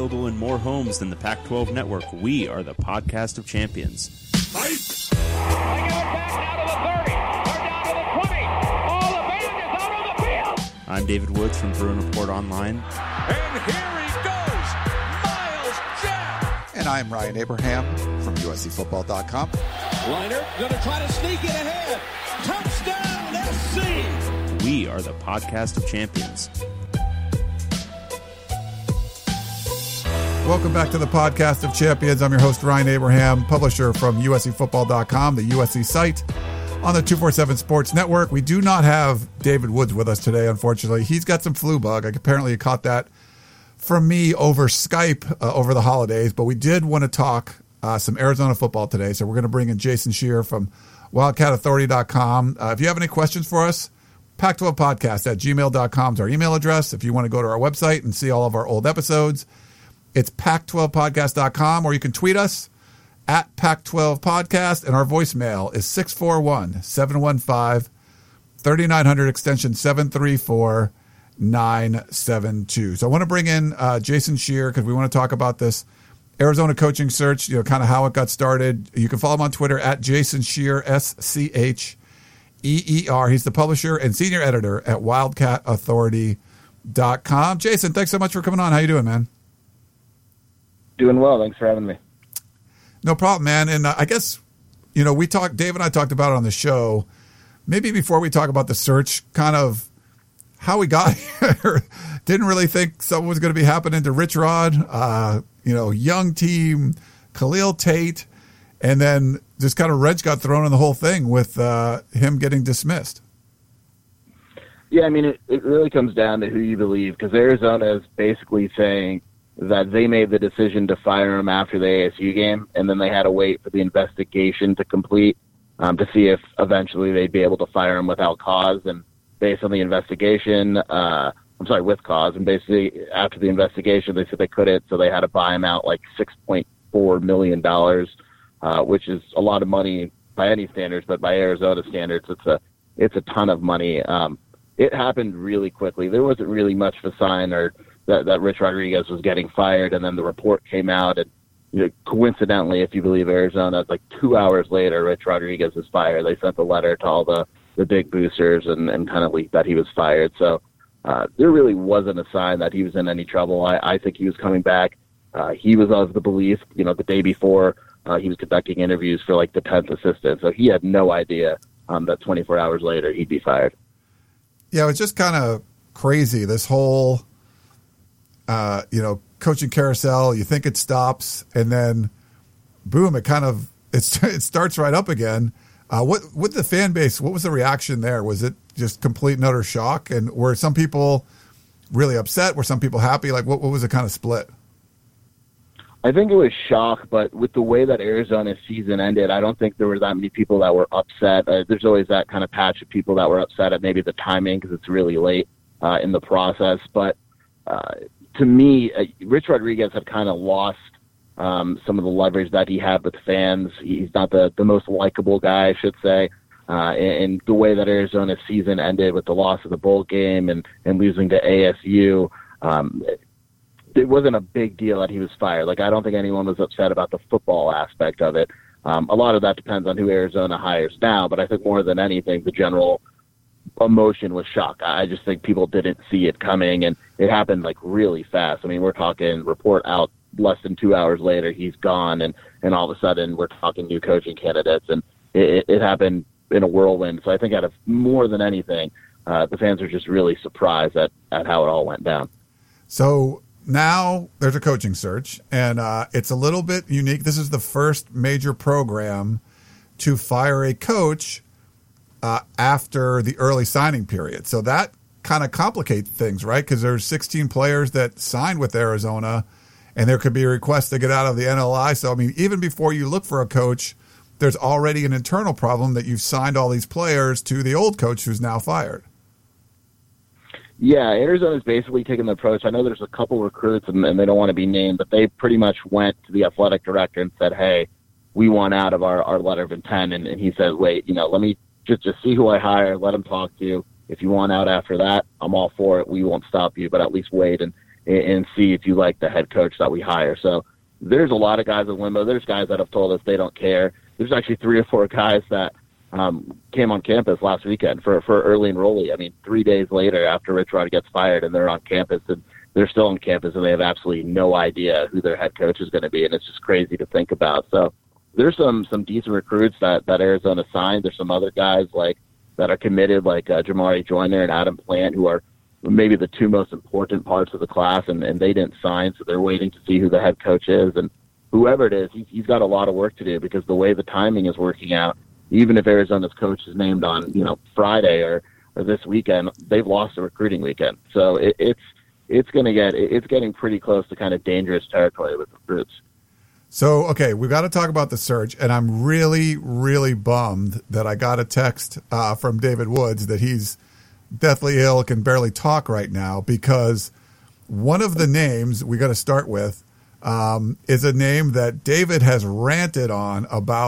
available in more homes than the Pac-12 network. We are the podcast of champions. They give it back out to the 30. They're down to the 20. Oh, the band is out on the field. I'm David Woods from Bruin Report Online. And here he goes, Miles Jack. And I'm Ryan Abraham from USCFootball.com. Liner going to try to sneak it ahead. Touchdown, SC. We are the podcast of champions. Welcome back to the podcast of champions. I'm your host, Ryan Abraham, publisher from USCFootball.com, the USC site on the 247 Sports Network. We do not have David Woods with us today, unfortunately. He's got some flu bug. Apparently he caught that from me over Skype over the holidays, but we did want to talk some Arizona football today, so we're going to bring in Jason Scheer from WildcatAuthority.com. If you have any questions for us, Pac12podcast@gmail.com is our email address. If you want to go to our website and see all of our old episodes, it's Pac12podcast.com, or you can tweet us at Pac12podcast, and our voicemail is 641-715-3900, extension 734-972. So I want to bring in Jason Scheer because we want to talk about this Arizona coaching search, kind of how it got started. You can follow him on Twitter at Jason Scheer, SCHEER. He's the publisher and senior editor at WildcatAuthority.com. Jason, thanks so much for coming on. How you doing, man? Doing well. Thanks for having me. No problem, man. And I guess, Dave and I talked about it on the show. Maybe before we talk about the search, kind of how we got here. Didn't really think something was going to be happening to Rich Rod, young team, Khalil Tate, and then just kind of wrench got thrown in the whole thing with him getting dismissed. Yeah, I mean, it really comes down to who you believe, because Arizona is basically saying that they made the decision to fire him after the ASU game, and then they had to wait for the investigation to complete to see if eventually they'd be able to fire him without cause. And based on the investigation, with cause, and basically after the investigation, they said they couldn't, so they had to buy him out like $6.4 million, which is a lot of money by any standards, but by Arizona standards, it's a ton of money. It happened really quickly. There wasn't really much of a sign or that Rich Rodriguez was getting fired, and then the report came out, and coincidentally, if you believe Arizona, it's like 2 hours later, Rich Rodriguez was fired. They sent a letter to all the big boosters and kind of leaked that he was fired. So there really wasn't a sign that he was in any trouble. I think he was coming back. He was of the belief, the day before he was conducting interviews for like the 10th assistant, so he had no idea that 24 hours later he'd be fired. Yeah, it was just kind of crazy, this whole coaching carousel. You think it stops, and then boom, it starts right up again. What with the fan base, what was the reaction there? Was it just complete and utter shock? And were some people really upset? Were some people happy? Like, what was the kind of split? I think it was shock, but with the way that Arizona's season ended, I don't think there were that many people that were upset. There's always that kind of patch of people that were upset at maybe the timing because it's really late in the process. But to me, Rich Rodriguez had kind of lost some of the leverage that he had with fans. He's not the most likable guy, I should say. And the way that Arizona's season ended with the loss of the bowl game and losing to ASU, it wasn't a big deal that he was fired. Like, I don't think anyone was upset about the football aspect of it. A lot of that depends on who Arizona hires now, but I think more than anything, the general emotion was shock. I just think people didn't see it coming, and it happened like really fast. I mean, we're talking report out less than 2 hours later, he's gone, and all of a sudden we're talking new coaching candidates, and it happened in a whirlwind. So I think out of more than anything, the fans are just really surprised at how it all went down. So now there's a coaching search, and it's a little bit unique. This is the first major program to fire a coach after the early signing period. So that kind of complicates things, right? Because there's 16 players that signed with Arizona, and there could be a request to get out of the NLI. So, I mean, even before you look for a coach, there's already an internal problem that you've signed all these players to the old coach who's now fired. Yeah, Arizona's basically taken the approach. I know there's a couple recruits, and they don't want to be named, but they pretty much went to the athletic director and said, hey, we want out of our letter of intent. And he said, wait, let me just see who I hire, let him talk to you. If you want out after that, I'm all for it. We won't stop you, but at least wait and and see if you like the head coach that we hire. So there's a lot of guys in limbo. There's guys that have told us they don't care. There's actually 3 or 4 guys that came on campus last weekend for early enrollee. I mean, 3 days later after Rich Rod gets fired, and they're on campus, and they're still on campus, and they have absolutely no idea who their head coach is going to be, and it's just crazy to think about. So there's some decent recruits that Arizona signed. There's some other guys that are committed, like Jamari Joyner and Adam Plant, who are maybe the 2 most important parts of the class, and they didn't sign, so they're waiting to see who the head coach is. And whoever it is, he's got a lot of work to do, because the way the timing is working out, even if Arizona's coach is named on Friday or this weekend, they've lost a recruiting weekend. So it's getting pretty close to kind of dangerous territory with recruits. So, okay, we've got to talk about the search, and I'm really, really bummed that I got a text from David Woods that he's deathly ill, can barely talk right now, because one of the names we got to start with is a name that David has ranted on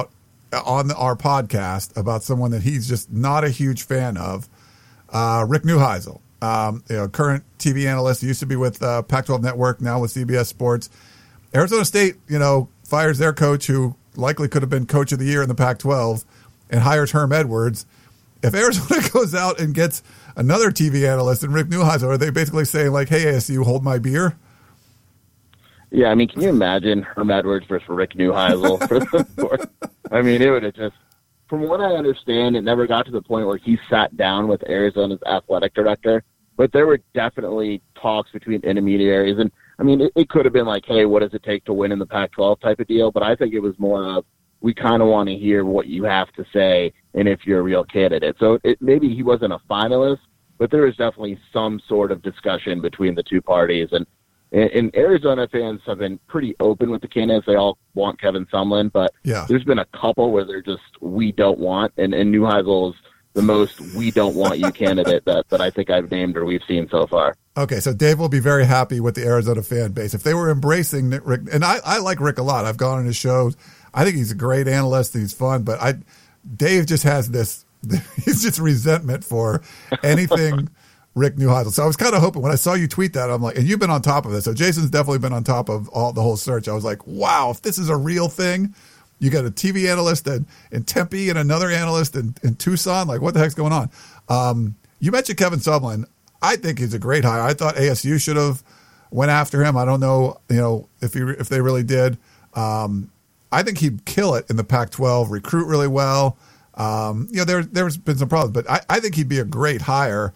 our podcast about someone that he's just not a huge fan of, Rick Neuheisel, current TV analyst. He used to be with Pac-12 Network, now with CBS Sports. Arizona State, fires their coach, who likely could have been coach of the year in the Pac-12, and hires Herm Edwards. If Arizona goes out and gets another TV analyst and Rick Neuheisel, are they basically saying, like, hey, ASU, hold my beer? Yeah, I mean, can you imagine Herm Edwards versus Rick Neuheisel for the sport? I mean, it would have just, from what I understand, it never got to the point where he sat down with Arizona's athletic director, but there were definitely talks between intermediaries. And, I mean, it could have been like, hey, what does it take to win in the Pac-12 type of deal, but I think it was more of, we kind of want to hear what you have to say and if you're a real candidate. So maybe he wasn't a finalist, but there was definitely some sort of discussion between the two parties. And Arizona fans have been pretty open with the candidates. They all want Kevin Sumlin, but there's been a couple where they're just, we don't want, and Neuheisel's the most we don't want you candidate that I think I've named or we've seen so far. Okay, so Dave will be very happy with the Arizona fan base. If they were embracing Rick, and I like Rick a lot. I've gone on his shows. I think he's a great analyst. He's fun, but Dave just has this, he's just resentment for anything Rick Neuheisel. So I was kind of hoping when I saw you tweet that, I'm like, and you've been on top of this. So Jason's definitely been on top of the whole search. I was like, wow, if this is a real thing, you got a TV analyst in Tempe and another analyst in Tucson. Like, what the heck's going on? You mentioned Kevin Sumlin. I think he's a great hire. I thought ASU should have went after him. I don't know, if they really did. I think he'd kill it in the Pac-12, recruit really well. There's been some problems, but I think he'd be a great hire.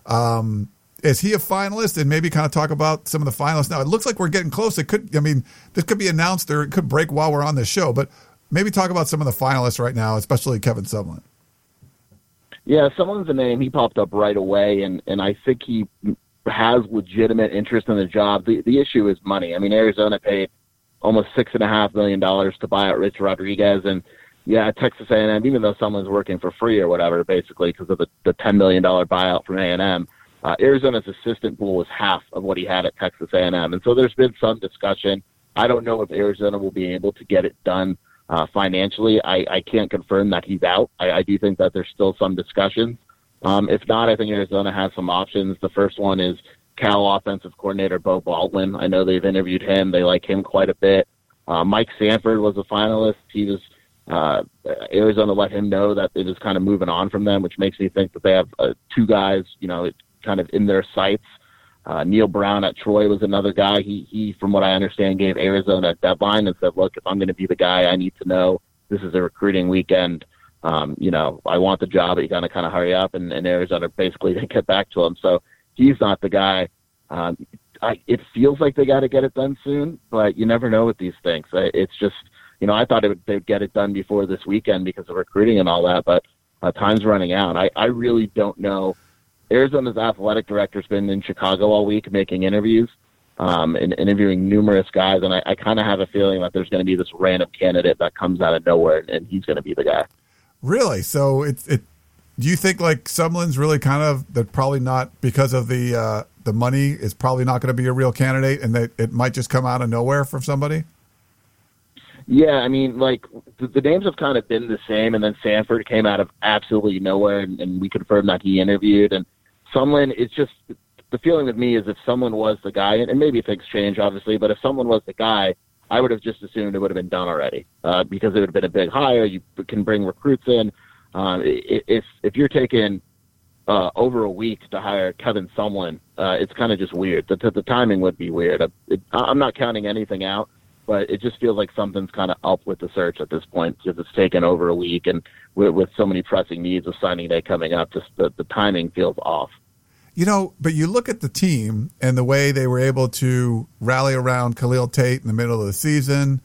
Is he a finalist? And maybe kind of talk about some of the finalists now. It looks like we're getting close. This could be announced or it could break while we're on this show, but maybe talk about some of the finalists right now, especially Kevin Sumlin. Yeah, Sumlin's a name. He popped up right away, and I think he has legitimate interest in the job. The issue is money. I mean, Arizona paid almost $6.5 million to buy out Rich Rodriguez, and Texas A&M, even though someone's working for free or whatever, basically because of the $10 million buyout from A&M, Arizona's assistant pool was half of what he had at Texas A&M, and so there's been some discussion. I don't know if Arizona will be able to get it done financially. I can't confirm that he's out. I do think that there's still some discussions. If not, I think Arizona has some options. The first one is Cal offensive coordinator Beau Baldwin. I know they've interviewed him. They like him quite a bit. Mike Sanford was a finalist. He was Arizona let him know that it is kind of moving on from them, which makes me think that they have 2 guys, kind of in their sights. Neil Brown at Troy was another guy. He, from what I understand, gave Arizona a deadline and said, look, if I'm going to be the guy, I need to know this is a recruiting weekend. I want the job, but you got to kind of hurry up. And Arizona basically didn't get back to him. So he's not the guy. It feels like they got to get it done soon, but you never know with these things. It's just, I thought they'd get it done before this weekend because of recruiting and all that, but time's running out. I really don't know. Arizona's athletic director's been in Chicago all week making interviews and interviewing numerous guys, and I kind of have a feeling that there's going to be this random candidate that comes out of nowhere, and he's going to be the guy. Really? So do you think like Sumlin's really kind of that probably not because of the money is probably not going to be a real candidate, and that it might just come out of nowhere from somebody? Yeah, I mean, like, the names have kind of been the same, and then Sanford came out of absolutely nowhere, and we confirmed that he interviewed. And Sumlin, it's just, the feeling with me is if someone was the guy, and maybe things change, obviously, but if someone was the guy, I would have just assumed it would have been done already because it would have been a big hire. You can bring recruits in. If you're taking over a week to hire Kevin Sumlin, it's kind of just weird. The timing would be weird. I'm not counting anything out, but it just feels like something's kind of up with the search at this point because it's taken over a week, and with so many pressing needs of signing day coming up, just the timing feels off. But you look at the team and the way they were able to rally around Khalil Tate in the middle of the season.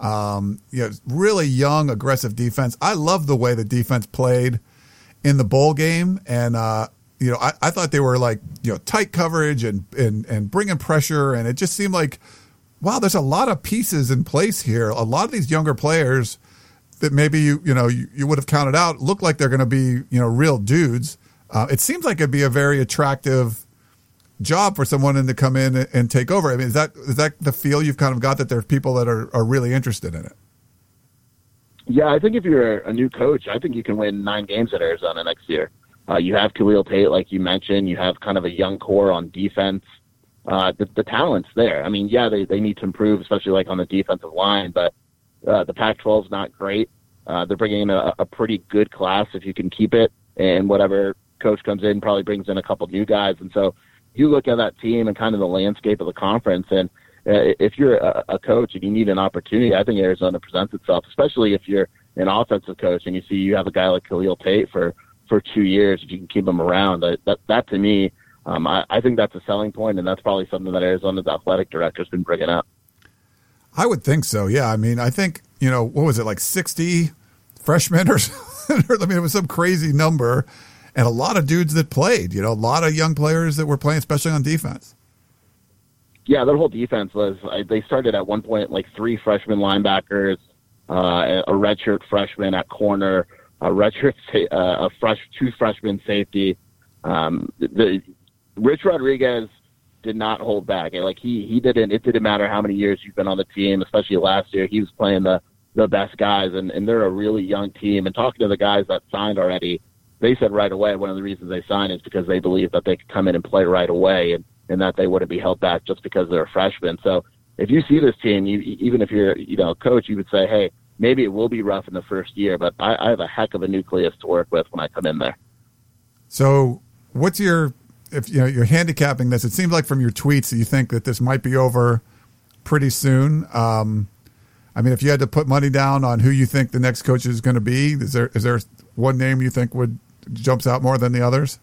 Really young, aggressive defense. I love the way the defense played in the bowl game. And, I thought they were tight coverage and bringing pressure. And it just seemed like, wow, there's a lot of pieces in place here. A lot of these younger players that maybe you would have counted out look like they're going to be, real dudes. It seems like it'd be a very attractive job for someone to come in and take over. I mean, is that the feel you've kind of got, that there's people that are really interested in it? Yeah, I think if you're a new coach, I think you can win 9 games at Arizona next year. You have Khalil Tate, like you mentioned. You have kind of a young core on defense. The talent's there. I mean, yeah, they need to improve, especially like on the defensive line, but the Pac-12 is not great. They're bringing in a pretty good class if you can keep it, and whatever coach comes in probably brings in a couple new guys. And so you look at that team and kind of the landscape of the conference, and if you're a coach and you need an opportunity, I think Arizona presents itself, especially if you're an offensive coach and you see you have a guy like Khalil Tate for 2 years, if you can keep him around. That to me, I think that's a selling point, and that's probably something that Arizona's athletic director has been bringing up. I would think so, yeah. I mean, I think, what was it, like 60 freshmen or something? I mean, it was some crazy number. And a lot of dudes that played, a lot of young players that were playing, especially on defense. Yeah, their whole defense was, they started at one point like 3 freshman linebackers, a redshirt freshman at corner, a 2 freshman safety. Rich Rodriguez did not hold back. Like it didn't matter how many years you've been on the team, especially last year. He was playing the best guys, and they're a really young team. And talking to the guys that signed already, they said right away one of the reasons they signed is because they believe that they could come in and play right away, and that they wouldn't be held back just because they're freshmen. So if you see this team, even if you're a coach, you would say, hey, maybe it will be rough in the first year, but I have a heck of a nucleus to work with when I come in there. So what's you're handicapping this? It seems like from your tweets that you think that this might be over pretty soon. I mean, if you had to put money down on who you think the next coach is going to be, is there one name you think jumps out more than the others?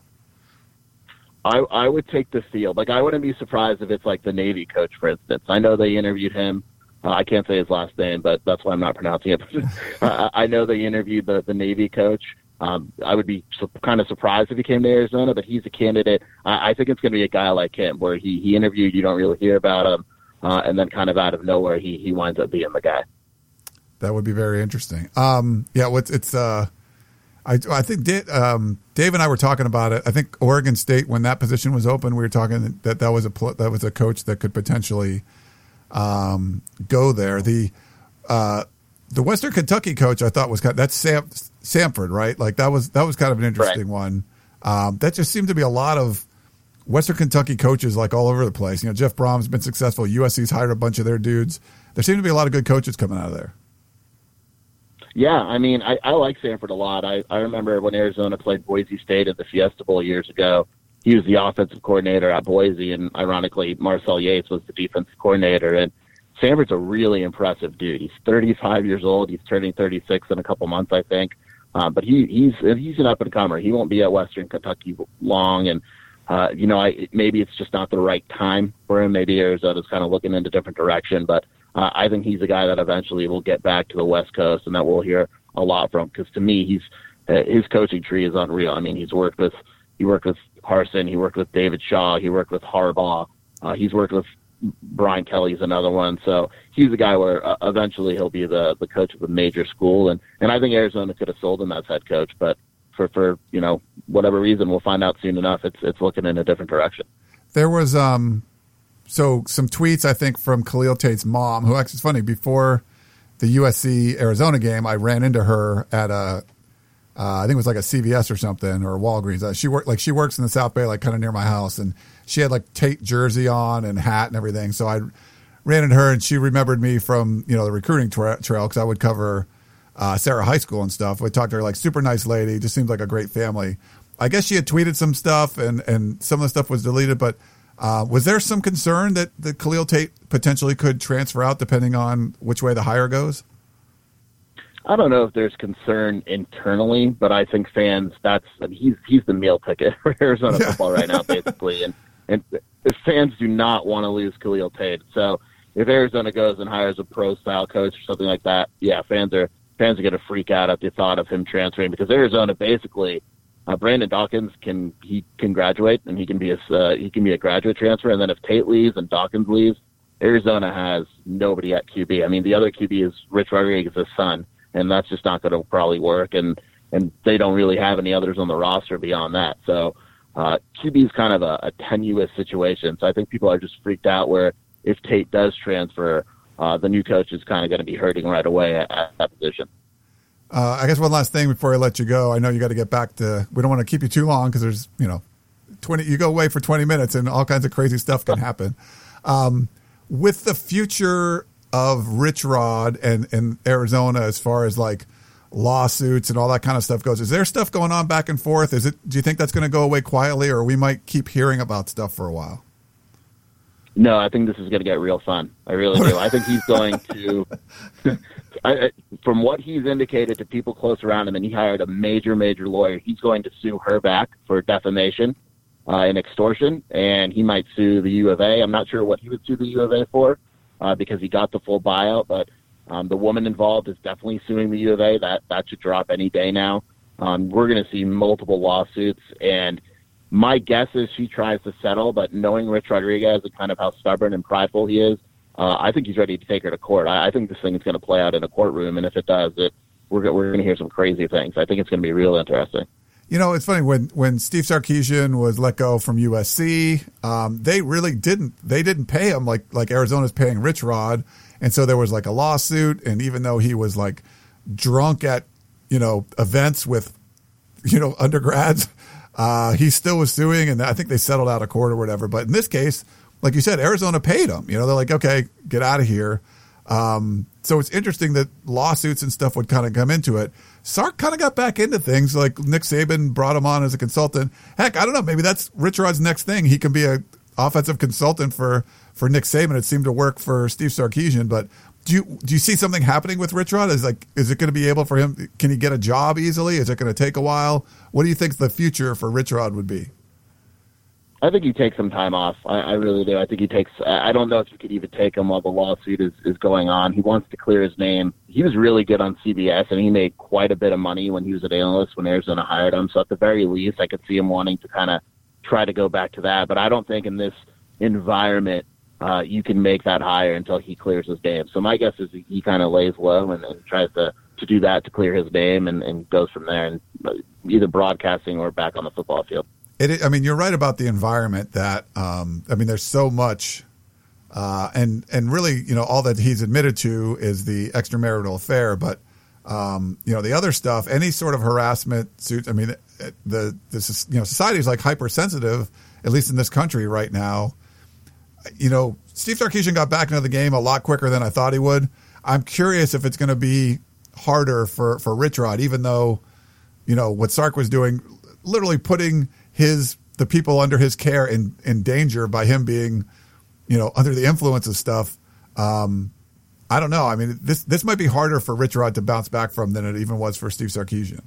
I would take the field. Like, I wouldn't be surprised if it's like the Navy coach, for instance. I know they interviewed him. I can't say his last name, but that's why I'm not pronouncing it. I know they interviewed the Navy coach. I would be kind of surprised if he came to Arizona, but he's a candidate. I think it's going to be a guy like him, where he interviewed, you don't really hear about him, and then kind of out of nowhere, he winds up being the guy. That would be very interesting. I think Dave and I were talking about it. I think Oregon State, when that position was open, we were talking that was a coach that could potentially go there. The Western Kentucky coach, I thought was that's Samford, right? Like that was kind of an interesting one. That just seemed to be a lot of Western Kentucky coaches like all over the place. Jeff Brom's been successful. USC's hired a bunch of their dudes. There seem to be a lot of good coaches coming out of there. Yeah, I mean, I like Samford a lot. I remember when Arizona played Boise State at the Fiesta Bowl years ago, he was the offensive coordinator at Boise, and ironically, Marcel Yates was the defensive coordinator. And Samford's a really impressive dude. He's 35 years old. He's turning 36 in a couple months, I think. But he's an up-and-comer. He won't be at Western Kentucky long, and maybe it's just not the right time for him. Maybe Arizona's kind of looking in a different direction, but I think he's a guy that eventually will get back to the West Coast, and that we'll hear a lot from. Because to me, his coaching tree is unreal. I mean, he worked with Harsin, he worked with David Shaw, he worked with Harbaugh, he's worked with Brian Kelly's another one. So he's a guy where eventually he'll be the coach of a major school, and I think Arizona could have sold him as head coach, but for whatever reason, we'll find out soon enough. It's looking in a different direction. There was So some tweets, I think, from Khalil Tate's mom, who actually is funny. Before the USC Arizona game, I ran into her at I think it was like a CVS or something, or Walgreens. She works in the South Bay, like kind of near my house, and she had like Tate jersey on and hat and everything. So I ran into her, and she remembered me from, you know, the recruiting trail, because I would cover Sarah High School and stuff. We talked to her, like, super nice lady, just seemed like a great family. I guess she had tweeted some stuff, and some of the stuff was deleted, but was there some concern that Khalil Tate potentially could transfer out depending on which way the hire goes? I don't know if there's concern internally, but I think fans, he's the meal ticket for Arizona football right now, basically. And fans do not want to lose Khalil Tate. So if Arizona goes and hires a pro-style coach or something like that, yeah, fans are going to freak out at the thought of him transferring, because Arizona basically, Brandon Dawkins can graduate, and he can be a graduate transfer. And then if Tate leaves and Dawkins leaves, Arizona has nobody at QB. I mean, the other QB is Rich Rodriguez's son, and that's just not going to probably work. And they don't really have any others on the roster beyond that. So QB is kind of a tenuous situation. So I think people are just freaked out where if Tate does transfer, the new coach is kind of going to be hurting right away at that position. I guess one last thing before I let you go. I know you got to get back to. We don't want to keep you too long because there's 20. You go away for 20 minutes and all kinds of crazy stuff can happen. With the future of Rich Rod and Arizona, as far as like lawsuits and all that kind of stuff goes, is there stuff going on back and forth? Do you think that's going to go away quietly, or we might keep hearing about stuff for a while? No, I think this is going to get real fun. I really do. I think he's going to, from what he's indicated to people close around him, and he hired a major lawyer, he's going to sue her back for defamation and extortion, and he might sue the U of A. I'm not sure what he would sue the U of A for because he got the full buyout, but the woman involved is definitely suing the U of A. That should drop any day now. We're going to see multiple lawsuits, and my guess is she tries to settle, but knowing Rich Rodriguez and kind of how stubborn and prideful he is, I think he's ready to take her to court. I think this thing is going to play out in a courtroom, and if it does, we're going to hear some crazy things. I think it's going to be real interesting. You know, it's funny, when Steve Sarkisian was let go from USC, they really didn't pay him like Arizona's paying Rich Rod, and so there was like a lawsuit, and even though he was like drunk at events with undergrads, he still was suing, and I think they settled out of court or whatever. But in this case, like you said, Arizona paid him. They're like, okay, get out of here. So it's interesting that lawsuits and stuff would kind of come into it. Sark kind of got back into things. Like Nick Saban brought him on as a consultant. Heck, I don't know. Maybe that's Rich Rod's next thing. He can be an offensive consultant for Nick Saban. It seemed to work for Steve Sarkisian. But do you see something happening with Rich Rod? Is it going to be able for him? Can he get a job easily? Is it going to take a while? What do you think the future for Rich Rod would be? I think he takes some time off. I really do. I think he takes. I don't know if you could even take him while the lawsuit is going on. He wants to clear his name. He was really good on CBS, and he made quite a bit of money when he was an analyst when Arizona hired him. So at the very least, I could see him wanting to kind of try to go back to that. But I don't think in this environment you can make that hire until he clears his name. So my guess is he kind of lays low and tries to do that to clear his name and goes from there, and either broadcasting or back on the football field. You're right about the environment that, there's so much, and really, all that he's admitted to is the extramarital affair, but, the other stuff, any sort of harassment suit, society is like hypersensitive, at least in this country right now. Steve Sarkisian got back into the game a lot quicker than I thought he would. I'm curious if it's going to be harder for Rich Rod, even though, what Sark was doing, literally putting the people under his care in danger by him being, under the influence of stuff. I don't know. I mean, this might be harder for Rich Rod to bounce back from than it even was for Steve Sarkisian.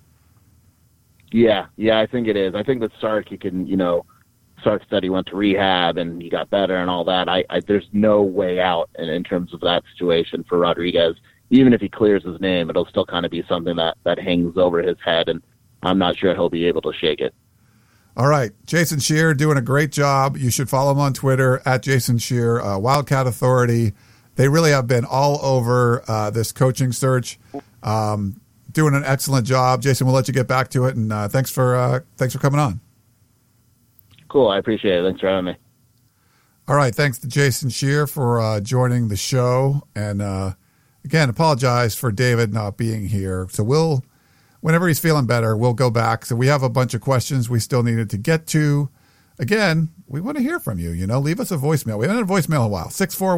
Yeah, I think it is. I think with Sark, you can, Sark said he went to rehab and he got better and all that. There's no way out in terms of that situation for Rodriguez. Even if he clears his name, it'll still kind of be something that hangs over his head, and I'm not sure he'll be able to shake it. All right. Jason Scheer doing a great job. You should follow him on Twitter at Jason Scheer, Wildcat Authority. They really have been all over this coaching search, doing an excellent job. Jason, we'll let you get back to it, and thanks for coming on. Cool. I appreciate it. Thanks for having me. All right. Thanks to Jason Scheer for joining the show. And again, apologize for David not being here. So we'll whenever he's feeling better, we'll go back. So we have a bunch of questions we still needed to get to. Again, we want to hear from you. Leave us a voicemail. We haven't had a voicemail in a while.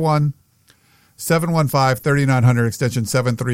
641-715-3900, extension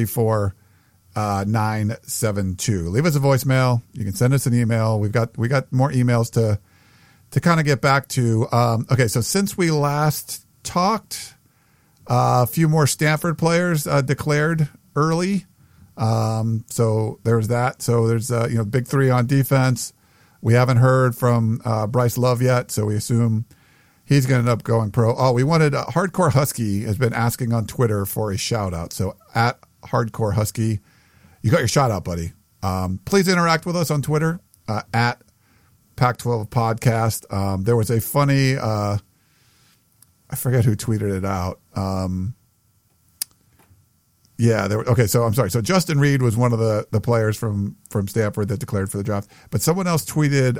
734-972. Leave us a voicemail. You can send us an email. We got more emails to kind of get back to. Okay, so since we last talked, a few more Stanford players declared early. So there's that. So there's big three on defense. We haven't heard from Bryce Love yet, so we assume he's going to end up going pro. Oh, we wanted Hardcore Husky has been asking on Twitter for a shout out. So at Hardcore Husky, you got your shout out, buddy. Please interact with us on Twitter at Pac-12 Podcast. There was a funny, I forget who tweeted it out. Okay, so I'm sorry. So Justin Reed was one of the players from Stanford that declared for the draft. But someone else tweeted,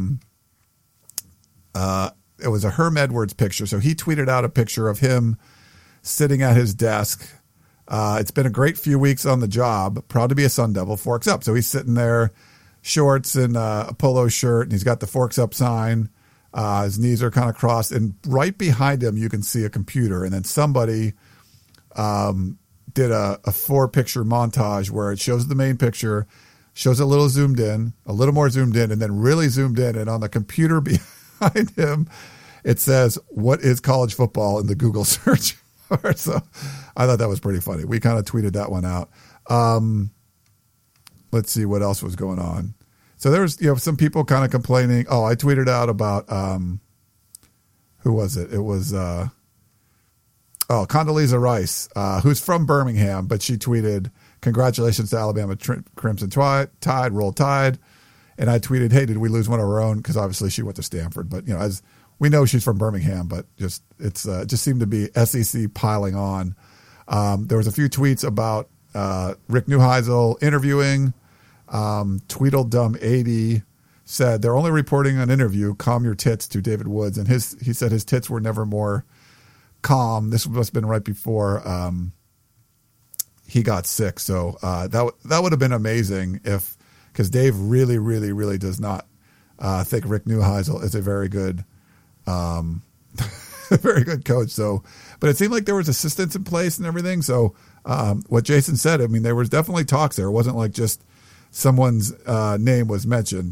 it was a Herm Edwards picture. So he tweeted out a picture of him sitting at his desk. It's been a great few weeks on the job. Proud to be a Sun Devil. Forks Up. So he's sitting there, shorts and a polo shirt, and he's got the Forks Up sign. His knees are kind of crossed. And right behind him, you can see a computer. And then somebody did a 4-picture montage where it shows the main picture, shows a little zoomed in, a little more zoomed in, and then really zoomed in. And on the computer behind him, it says, "What is college football?" in the Google search bar. So I thought that was pretty funny. We kind of tweeted that one out. Let's see what else was going on. So there was, some people kind of complaining. Oh, I tweeted out about, who was it? It was, Condoleezza Rice, who's from Birmingham, but she tweeted, "Congratulations to Alabama Crimson Tide, Roll Tide." And I tweeted, "Hey, did we lose one of our own?" Because obviously she went to Stanford, but as we know, she's from Birmingham. But it just seemed to be SEC piling on. There was a few tweets about Rick Neuheisel interviewing. Tweedledum80 said they're only reporting an interview. Calm your tits to David Woods, and he said his tits were never more calm. This must have been right before he got sick. So that would have been amazing because Dave really, really, really does not think Rick Neuheisel is a very good, very good coach. So, but it seemed like there was assistants in place and everything. So what Jason said, I mean, there was definitely talks there. It wasn't like just someone's name was mentioned.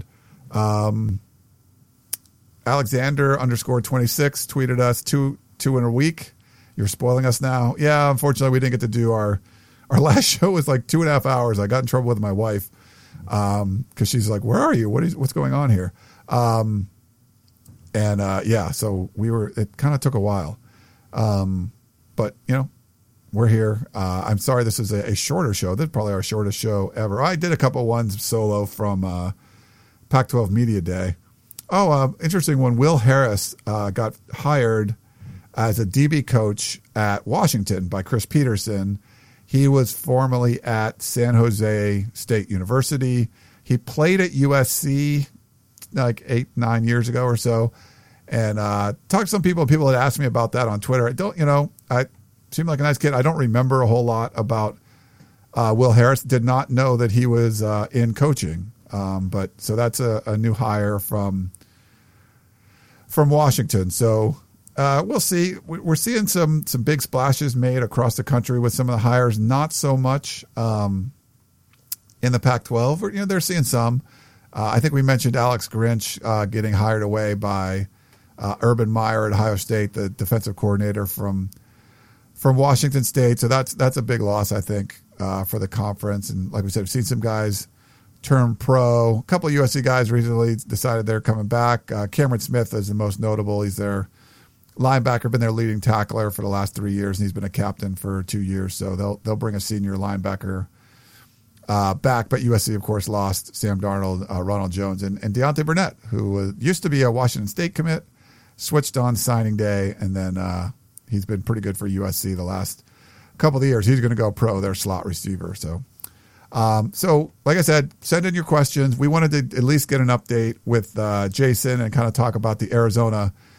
Alexander_26 tweeted us two in a week. You're spoiling us now. Yeah, unfortunately, we didn't get to do our last show was like 2.5 hours. I got in trouble with my wife because she's like, "Where are you? What's going on here?" So it kind of took a while, but we're here. I'm sorry this is a shorter show. This is probably our shortest show ever. I did a couple ones solo from Pac-12 Media Day. Interesting one. Will Harris got hired as a DB coach at Washington by Chris Peterson. He was formerly at San Jose State University. He played at USC like 8-9 years ago or so. And talked to some people. People had asked me about that on Twitter. I seemed like a nice kid. I don't remember a whole lot about Will Harris. Did not know that he was in coaching. But so that's a new hire from Washington. So we'll see. We're seeing some big splashes made across the country with some of the hires. Not so much in the Pac-12. They're seeing some. I think we mentioned Alex Grinch getting hired away by Urban Meyer at Ohio State, the defensive coordinator from Washington State. So that's a big loss, I think, for the conference. And like we said, we've seen some guys turn pro. A couple of USC guys recently decided they're coming back. Cameron Smith is the most notable. He's their linebacker, been their leading tackler for the last 3 years, and he's been a captain for 2 years. So they'll bring a senior linebacker back. But USC, of course, lost Sam Darnold, Ronald Jones, and Deontay Burnett, who used to be a Washington State commit, switched on signing day, and then he's been pretty good for USC the last couple of years. He's going to go pro, their slot receiver. So like I said, send in your questions. We wanted to at least get an update with Jason and kind of talk about the Arizona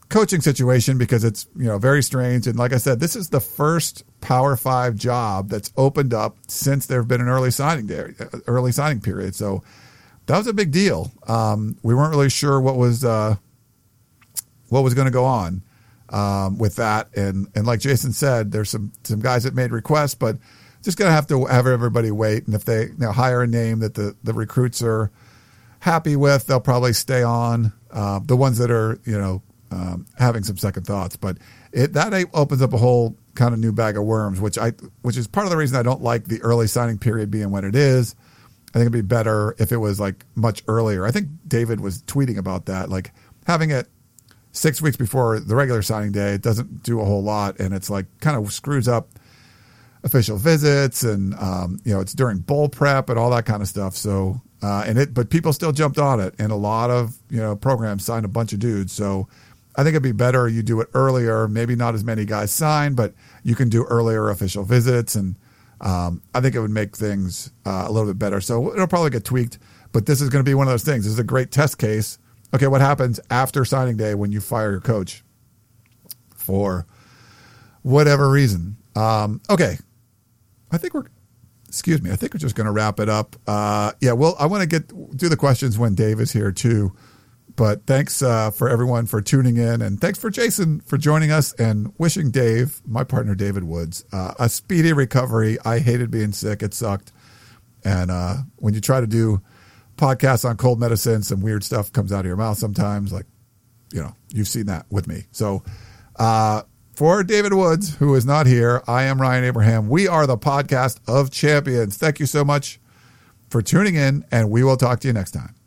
coaching situation because it's, very strange. And like I said, this is the first Power 5 job that's opened up since there have been an early signing period. So that was a big deal. We weren't really sure what was going to go on with that. And like Jason said, there's some guys that made requests, but just going to have everybody wait. And if they hire a name that the recruits are happy with, they'll probably stay on. The ones that are, having some second thoughts, but that opens up a whole kind of new bag of worms, which is part of the reason I don't like the early signing period being when it is. I think it'd be better if it was like much earlier. I think David was tweeting about that, like having it 6 weeks before the regular signing day. It doesn't do a whole lot, and it's like kind of screws up official visits, and it's during bowl prep and all that kind of stuff. So but people still jumped on it, and a lot of programs signed a bunch of dudes. So I think it'd be better you do it earlier. Maybe not as many guys sign, but you can do earlier official visits, and I think it would make things a little bit better. So it'll probably get tweaked, but this is going to be one of those things. This is a great test case. Okay, what happens after signing day when you fire your coach for whatever reason? Okay, I think we're just going to wrap it up. I want to do the questions when Dave is here too. But thanks for everyone for tuning in, and thanks for Jason for joining us, and wishing Dave, my partner David Woods, a speedy recovery. I hated being sick; it sucked. And when you try to do podcasts on cold medicine, some weird stuff comes out of your mouth sometimes. Like, you've seen that with me. So for David Woods, who is not here, I am Ryan Abraham. We are the Podcast of Champions. Thank you so much for tuning in, and we will talk to you next time.